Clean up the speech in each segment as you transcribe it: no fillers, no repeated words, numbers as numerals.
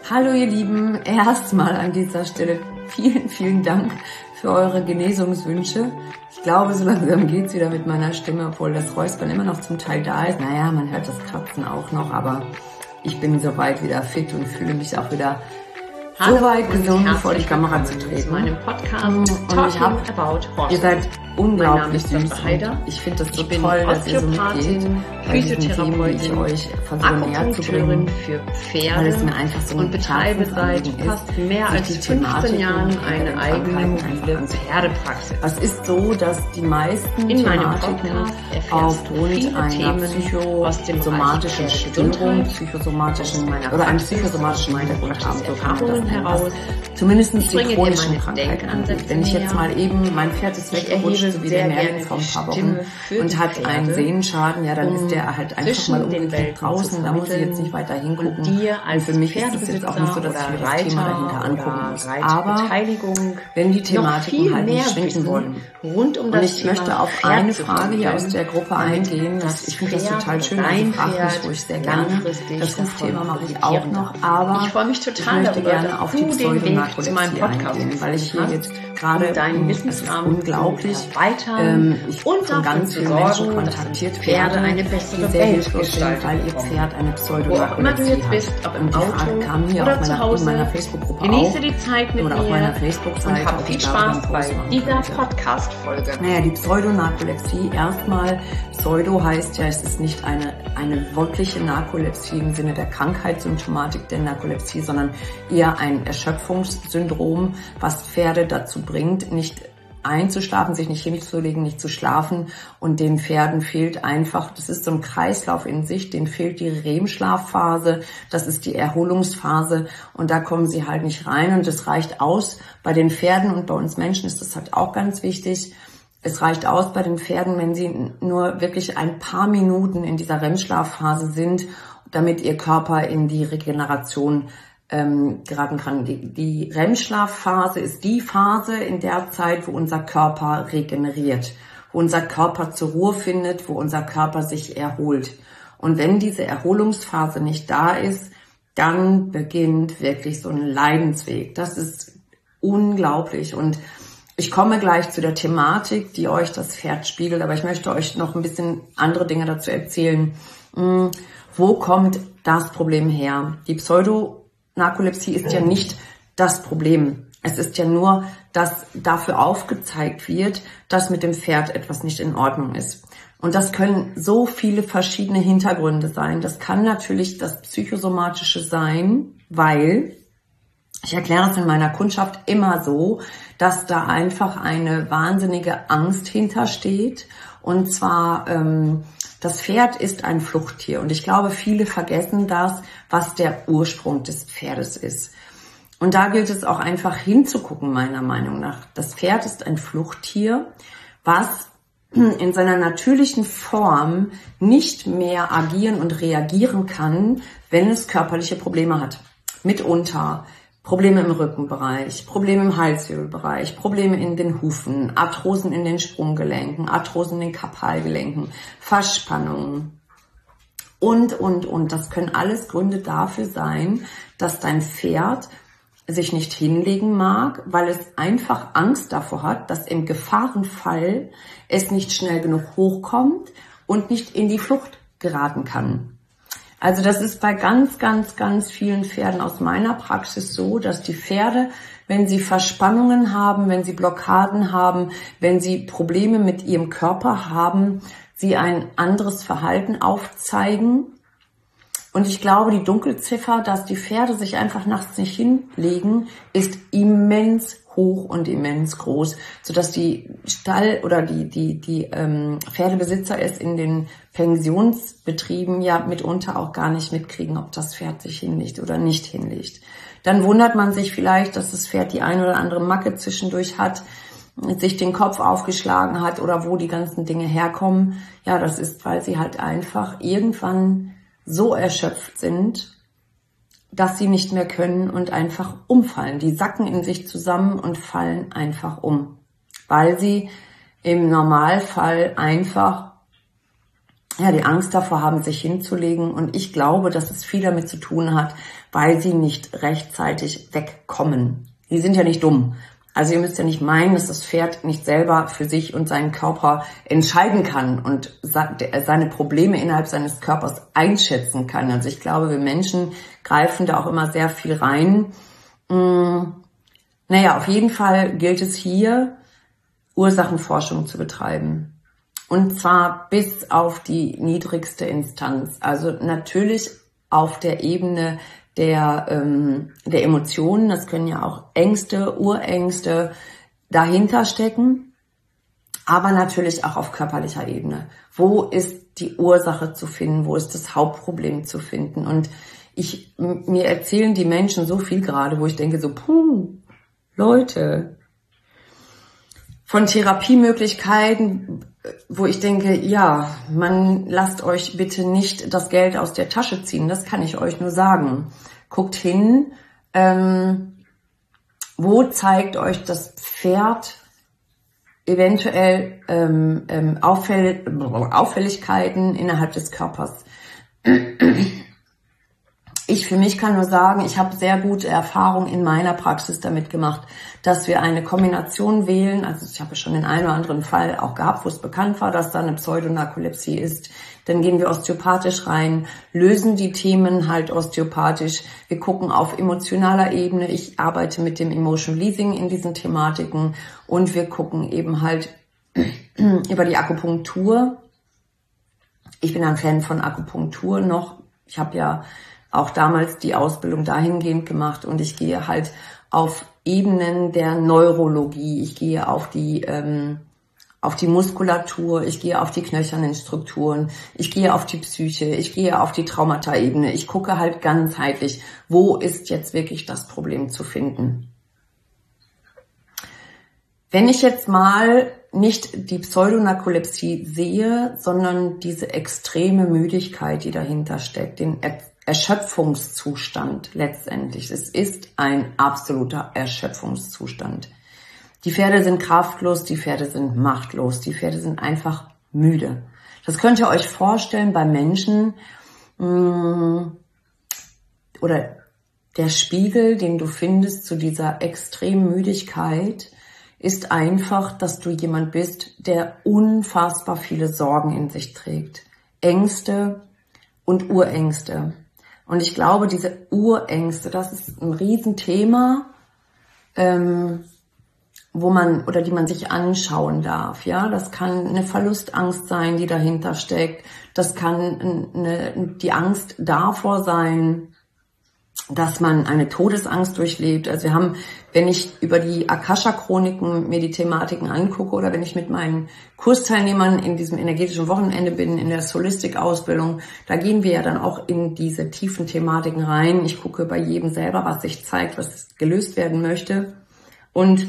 Hallo ihr Lieben, erstmal an dieser Stelle vielen, vielen Dank für eure Genesungswünsche. Ich glaube, so langsam geht's wieder mit meiner Stimme, obwohl das Räuspern immer noch zum Teil da ist. Naja, man hört das Kratzen auch noch, aber ich bin soweit wieder fit und fühle mich auch wieder so weit gesund, vor die Kamera zu treten. Meinem Podcast und ich habe, ihr seid unglaublich süß. Ich finde das so toll, dass ihr so mitgeht bei diesen Themen, die ich euch versuche näher zu bringen, für Pferde weil es mir einfach so und betreibe seit fast mehr als 15 Jahren eine eigene mobile Pferdepraxis. Es ist so, dass die meisten in meinem Thematiken Podcast aufgrund einer psychosomatischen Störung, oder einem psychosomatischen Hintergrund haben, so kann man das nennen. Zumindest die chronischen Krankheiten angeht. Wenn ich jetzt mal eben, mein Pferd ist weggerutscht, so wie der Merlin vor ein paar Wochen und hat einen Sehnenschaden, ja, dann ist der halt einfach mal umgekehrt draußen, da muss ich jetzt nicht weiter hingucken. Und für mich ist es jetzt auch nicht so, dass ich mir das Thema dahinter angucken muss. Aber wenn die Thematiken halt nicht schwenken wollen, und ich möchte auf eine Frage hier aus der Gruppe eingehen, ich finde das total schön, also frag mich ruhig sehr gerne, das Rufthema mache ich auch noch, aber ich freue mich total ich möchte darüber, gerne auf die Pseudonarkolepsie eingehen, weil ich hier jetzt gerade, es ist unglaublich, ich von ganz vielen Menschen kontaktiert werde, die sehr hilflos sind, weil ihr Pferd eine Pseudonarkolepsie hat. Und die Frage kam hier in meiner Facebook-Gruppe Genieße die Zeit mit oder auf mir meiner Facebook-Seite. und hab viel Spaß bei dieser Podcast-Folge. Naja, die Pseudonarkolepsie, erstmal, Pseudo heißt ja, es ist nicht eine wirkliche Narkolepsie im Sinne der Krankheitssymptomatik der Narkolepsie, sondern eher ein Erschöpfungssyndrom, was Pferde dazu bringt, nicht einzuschlafen, sich nicht hinzulegen, nicht zu schlafen, und den Pferden fehlt einfach, das ist so ein Kreislauf in sich, denen fehlt die REM-Schlafphase, das ist die Erholungsphase, und da kommen sie halt nicht rein, und das reicht aus. Bei den Pferden und bei uns Menschen ist das halt auch ganz wichtig. Es reicht aus bei den Pferden, wenn sie nur wirklich ein paar Minuten in dieser REM-Schlafphase sind, damit ihr Körper in die Regeneration geraten kann. Die REM-Schlafphase ist die Phase in der Zeit, wo unser Körper regeneriert, wo unser Körper zur Ruhe findet, wo unser Körper sich erholt. Und wenn diese Erholungsphase nicht da ist, dann beginnt wirklich so ein Leidensweg. Das ist unglaublich. Und ich komme gleich zu der Thematik, die euch das Pferd spiegelt, aber ich möchte euch noch ein bisschen andere Dinge dazu erzählen. Wo kommt das Problem her? Die Pseudonarkolepsie ist ja nicht das Problem. Es ist ja nur, dass dafür aufgezeigt wird, dass mit dem Pferd etwas nicht in Ordnung ist. Und das können so viele verschiedene Hintergründe sein. Das kann natürlich das Psychosomatische sein, weil, ich erkläre das in meiner Kundschaft immer so, dass da einfach eine wahnsinnige Angst hintersteht. Und zwar, das Pferd ist ein Fluchttier. Und ich glaube, viele vergessen das, was der Ursprung des Pferdes ist. Und da gilt es auch einfach hinzugucken, meiner Meinung nach. Das Pferd ist ein Fluchttier, was in seiner natürlichen Form nicht mehr agieren und reagieren kann, wenn es körperliche Probleme hat. Mitunter Probleme im Rückenbereich, Probleme im Halswirbelbereich, Probleme in den Hufen, Arthrosen in den Sprunggelenken, Arthrosen in den Karpalgelenken, Verspannungen und. Das können alles Gründe dafür sein, dass dein Pferd sich nicht hinlegen mag, weil es einfach Angst davor hat, dass im Gefahrenfall es nicht schnell genug hochkommt und nicht in die Flucht geraten kann. Also das ist bei ganz, ganz, ganz vielen Pferden aus meiner Praxis so, dass die Pferde, wenn sie Verspannungen haben, wenn sie Blockaden haben, wenn sie Probleme mit ihrem Körper haben, sie ein anderes Verhalten aufzeigen. Und ich glaube, die Dunkelziffer, dass die Pferde sich einfach nachts nicht hinlegen, ist immens hoch und immens groß, sodass die Pferdebesitzer es in den Pensionsbetrieben ja mitunter auch gar nicht mitkriegen, ob das Pferd sich hinlegt oder nicht hinlegt. Dann wundert man sich vielleicht, dass das Pferd die ein oder andere Macke zwischendurch hat, sich den Kopf aufgeschlagen hat oder wo die ganzen Dinge herkommen. Ja, das ist, weil sie halt einfach irgendwann so erschöpft sind, dass sie nicht mehr können und einfach umfallen. Die sacken in sich zusammen und fallen einfach um, weil sie im Normalfall einfach ja, die Angst davor haben, sich hinzulegen. Und ich glaube, dass es viel damit zu tun hat, weil sie nicht rechtzeitig wegkommen. Die sind ja nicht dumm. Also ihr müsst ja nicht meinen, dass das Pferd nicht selber für sich und seinen Körper entscheiden kann und seine Probleme innerhalb seines Körpers einschätzen kann. Also ich glaube, wir Menschen greifen da auch immer sehr viel rein. Naja, auf jeden Fall gilt es hier, Ursachenforschung zu betreiben. Und zwar bis auf die niedrigste Instanz. Also natürlich auf der Ebene der Emotionen. Das können ja auch Ängste, Urängste dahinter stecken. Aber natürlich auch auf körperlicher Ebene. Wo ist die Ursache zu finden? Wo ist das Hauptproblem zu finden? Und mir erzählen die Menschen so viel gerade, wo ich denke so, Leute, von Therapiemöglichkeiten, wo ich denke, ja, lasst euch bitte nicht das Geld aus der Tasche ziehen, das kann ich euch nur sagen. Guckt hin, wo zeigt euch das Pferd eventuell Auffälligkeiten innerhalb des Körpers. Ich für mich kann nur sagen, ich habe sehr gute Erfahrungen in meiner Praxis damit gemacht, dass wir eine Kombination wählen. Also ich habe schon den einen oder anderen Fall auch gehabt, wo es bekannt war, dass da eine Pseudonarkolepsie ist. Dann gehen wir osteopathisch rein, lösen die Themen halt osteopathisch. Wir gucken auf emotionaler Ebene. Ich arbeite mit dem Emotion Releasing in diesen Thematiken und wir gucken eben halt über die Akupunktur. Ich bin ein Fan von Akupunktur noch. Ich habe ja auch damals die Ausbildung dahingehend gemacht und ich gehe halt auf Ebenen der Neurologie, ich gehe auf die Muskulatur, ich gehe auf die knöchernen Strukturen, ich gehe auf die Psyche, ich gehe auf die Traumata-Ebene, ich gucke halt ganzheitlich, wo ist jetzt wirklich das Problem zu finden. Wenn ich jetzt mal nicht die Pseudonarkolepsie sehe, sondern diese extreme Müdigkeit, die dahinter steckt, den Erschöpfungszustand letztendlich. Es ist ein absoluter Erschöpfungszustand. Die Pferde sind kraftlos, die Pferde sind machtlos, die Pferde sind einfach müde. Das könnt ihr euch vorstellen bei Menschen oder der Spiegel, den du findest zu dieser extremen Müdigkeit, ist einfach, dass du jemand bist, der unfassbar viele Sorgen in sich trägt. Ängste und Urängste. Und ich glaube, diese Urängste, das ist ein Riesenthema, die man sich anschauen darf. Ja, das kann eine Verlustangst sein, die dahinter steckt. Das kann die Angst davor sein, dass man eine Todesangst durchlebt. Also wir haben, wenn ich über die Akasha-Chroniken mir die Thematiken angucke oder wenn ich mit meinen Kursteilnehmern in diesem energetischen Wochenende bin, in der Solistik-Ausbildung, da gehen wir ja dann auch in diese tiefen Thematiken rein. Ich gucke bei jedem selber, was sich zeigt, was gelöst werden möchte. Und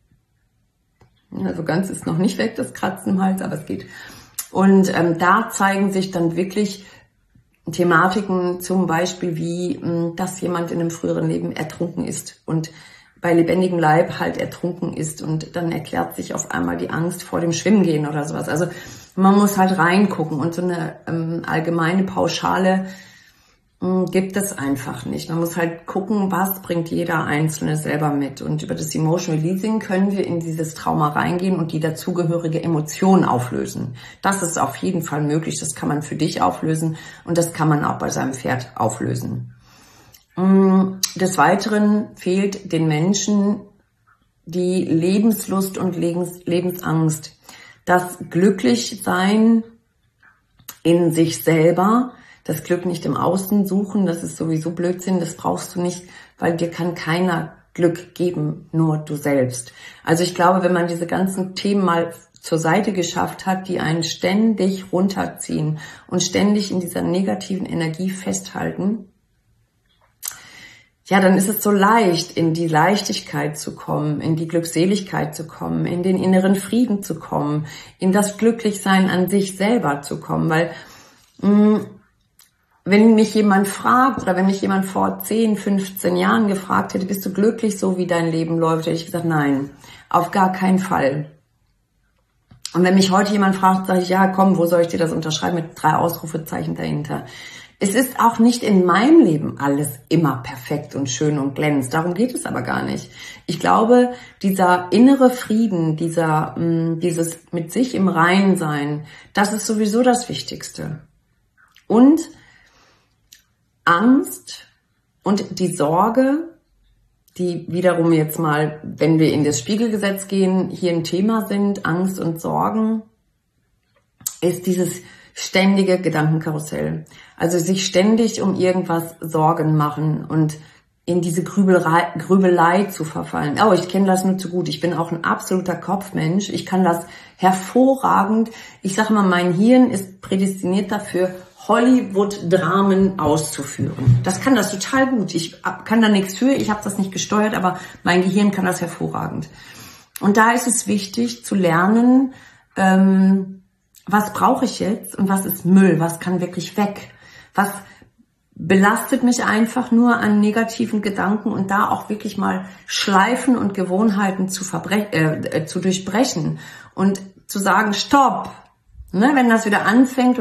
also ganz ist noch nicht weg, das Kratzen im Hals, aber es geht. Und da zeigen sich dann wirklich Thematiken, zum Beispiel wie, dass jemand in einem früheren Leben ertrunken ist und bei lebendigem Leib halt ertrunken ist und dann erklärt sich auf einmal die Angst vor dem Schwimmgehen oder sowas. Also man muss halt reingucken und so eine allgemeine Pauschale gibt es einfach nicht. Man muss halt gucken, was bringt jeder Einzelne selber mit. Und über das Emotion Releasing können wir in dieses Trauma reingehen und die dazugehörige Emotion auflösen. Das ist auf jeden Fall möglich. Das kann man für dich auflösen und das kann man auch bei seinem Pferd auflösen. Des Weiteren fehlt den Menschen die Lebenslust und Lebensangst. Das Glücklichsein in sich selber, das Glück nicht im Außen suchen, das ist sowieso Blödsinn, das brauchst du nicht, weil dir kann keiner Glück geben, nur du selbst. Also ich glaube, wenn man diese ganzen Themen mal zur Seite geschafft hat, die einen ständig runterziehen und ständig in dieser negativen Energie festhalten, ja, dann ist es so leicht, in die Leichtigkeit zu kommen, in die Glückseligkeit zu kommen, in den inneren Frieden zu kommen, in das Glücklichsein an sich selber zu kommen, weil wenn mich jemand fragt oder wenn mich jemand vor 10, 15 Jahren gefragt hätte, bist du glücklich so, wie dein Leben läuft, hätte ich gesagt, nein, auf gar keinen Fall. Und wenn mich heute jemand fragt, sage ich, ja komm, wo soll ich dir das unterschreiben mit 3 Ausrufezeichen dahinter. Es ist auch nicht in meinem Leben alles immer perfekt und schön und glänzt. Darum geht es aber gar nicht. Ich glaube, dieser innere Frieden, dieses mit sich im Reinen sein, das ist sowieso das Wichtigste. Und Angst und die Sorge, die wiederum jetzt mal, wenn wir in das Spiegelgesetz gehen, hier ein Thema sind, Angst und Sorgen, ist dieses ständige Gedankenkarussell. Also sich ständig um irgendwas Sorgen machen und in diese Grübelei zu verfallen. Oh, ich kenne das nur zu gut. Ich bin auch ein absoluter Kopfmensch. Ich kann das hervorragend. Ich sage mal, mein Hirn ist prädestiniert dafür, Hollywood-Dramen auszuführen. Das kann das total gut. Ich kann da nichts für. Ich habe das nicht gesteuert, aber mein Gehirn kann das hervorragend. Und da ist es wichtig zu lernen, was brauche ich jetzt und was ist Müll, was kann wirklich weg, was belastet mich einfach nur an negativen Gedanken und da auch wirklich mal Schleifen und Gewohnheiten zu durchbrechen und zu sagen, stopp, ne, wenn das wieder anfängt,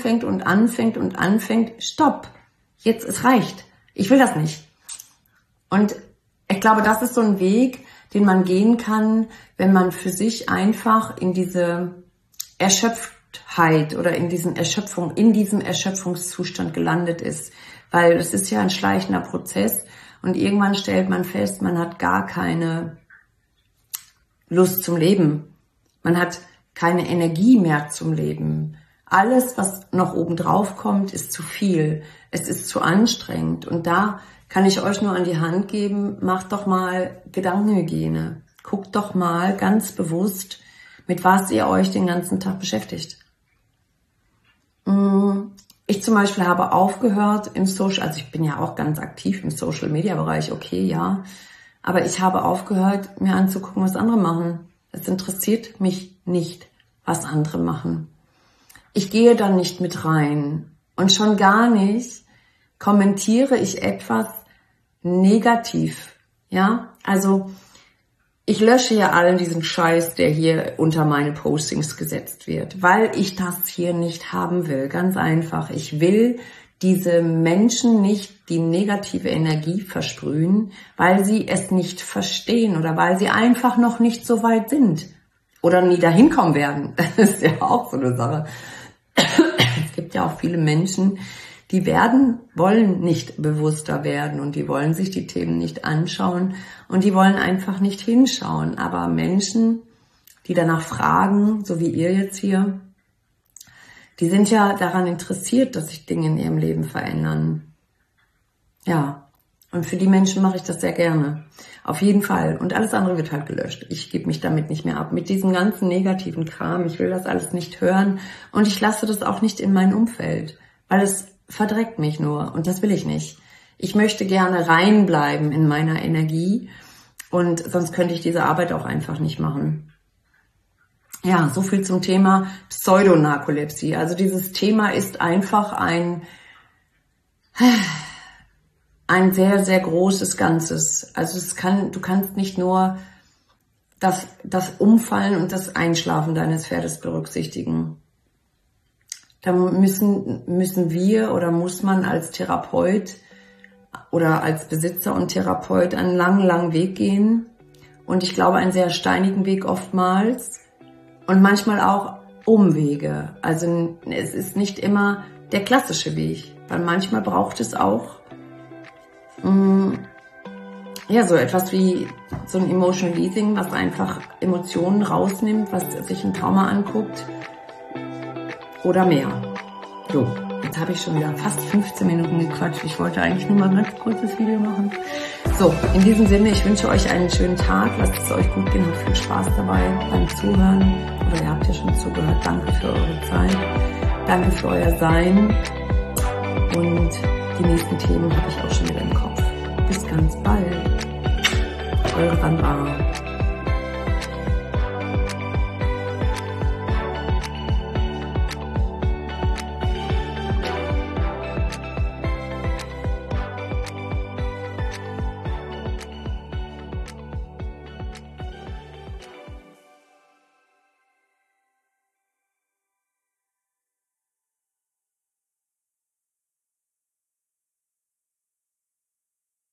stopp, jetzt, es reicht, ich will das nicht. Und ich glaube, das ist so ein Weg, den man gehen kann, wenn man für sich einfach in diese Erschöpftheit oder in diesem Erschöpfungszustand gelandet ist. Weil es ist ja ein schleichender Prozess und irgendwann stellt man fest, man hat gar keine Lust zum Leben. Man hat keine Energie mehr zum Leben. Alles, was noch oben drauf kommt, ist zu viel. Es ist zu anstrengend. Und da kann ich euch nur an die Hand geben, macht doch mal Gedankenhygiene. Guckt doch mal ganz bewusst, mit was ihr euch den ganzen Tag beschäftigt. Ich zum Beispiel habe aufgehört also ich bin ja auch ganz aktiv im Social-Media-Bereich, okay, ja, aber ich habe aufgehört, mir anzugucken, was andere machen. Es interessiert mich nicht, was andere machen. Ich gehe da nicht mit rein und schon gar nicht kommentiere ich etwas negativ, ja, also ich lösche ja allen diesen Scheiß, der hier unter meine Postings gesetzt wird, weil ich das hier nicht haben will. Ganz einfach. Ich will diese Menschen nicht die negative Energie versprühen, weil sie es nicht verstehen oder weil sie einfach noch nicht so weit sind oder nie dahin kommen werden. Das ist ja auch so eine Sache. Es gibt ja auch viele Menschen, die wollen nicht bewusster werden und die wollen sich die Themen nicht anschauen und die wollen einfach nicht hinschauen. Aber Menschen, die danach fragen, so wie ihr jetzt hier, die sind ja daran interessiert, dass sich Dinge in ihrem Leben verändern. Ja, und für die Menschen mache ich das sehr gerne. Auf jeden Fall. Und alles andere wird halt gelöscht. Ich gebe mich damit nicht mehr ab. Mit diesem ganzen negativen Kram. Ich will das alles nicht hören und ich lasse das auch nicht in mein Umfeld, weil es verdreckt mich nur und das will ich nicht. Ich möchte gerne reinbleiben in meiner Energie und sonst könnte ich diese Arbeit auch einfach nicht machen. Ja, so viel zum Thema Pseudonarkolepsie. Also dieses Thema ist einfach ein sehr, sehr großes Ganzes. Also du kannst nicht nur das Umfallen und das Einschlafen deines Pferdes berücksichtigen. Da müssen wir oder muss man als Therapeut oder als Besitzer und Therapeut einen langen, langen Weg gehen. Und ich glaube, einen sehr steinigen Weg oftmals. Und manchmal auch Umwege. Also es ist nicht immer der klassische Weg. Weil manchmal braucht es auch so etwas wie so ein Emotional Eating, was einfach Emotionen rausnimmt, was sich ein Trauma anguckt. Oder mehr. So, jetzt habe ich schon wieder fast 15 Minuten gequatscht. Ich wollte eigentlich nur mal ein ganz kurzes Video machen. So, in diesem Sinne, ich wünsche euch einen schönen Tag. Lasst es euch gut gehen und viel Spaß dabei beim Zuhören. Oder ihr habt ja schon zugehört. Danke für eure Zeit. Danke für euer Sein. Und die nächsten Themen habe ich auch schon wieder im Kopf. Bis ganz bald. Eure Sandra.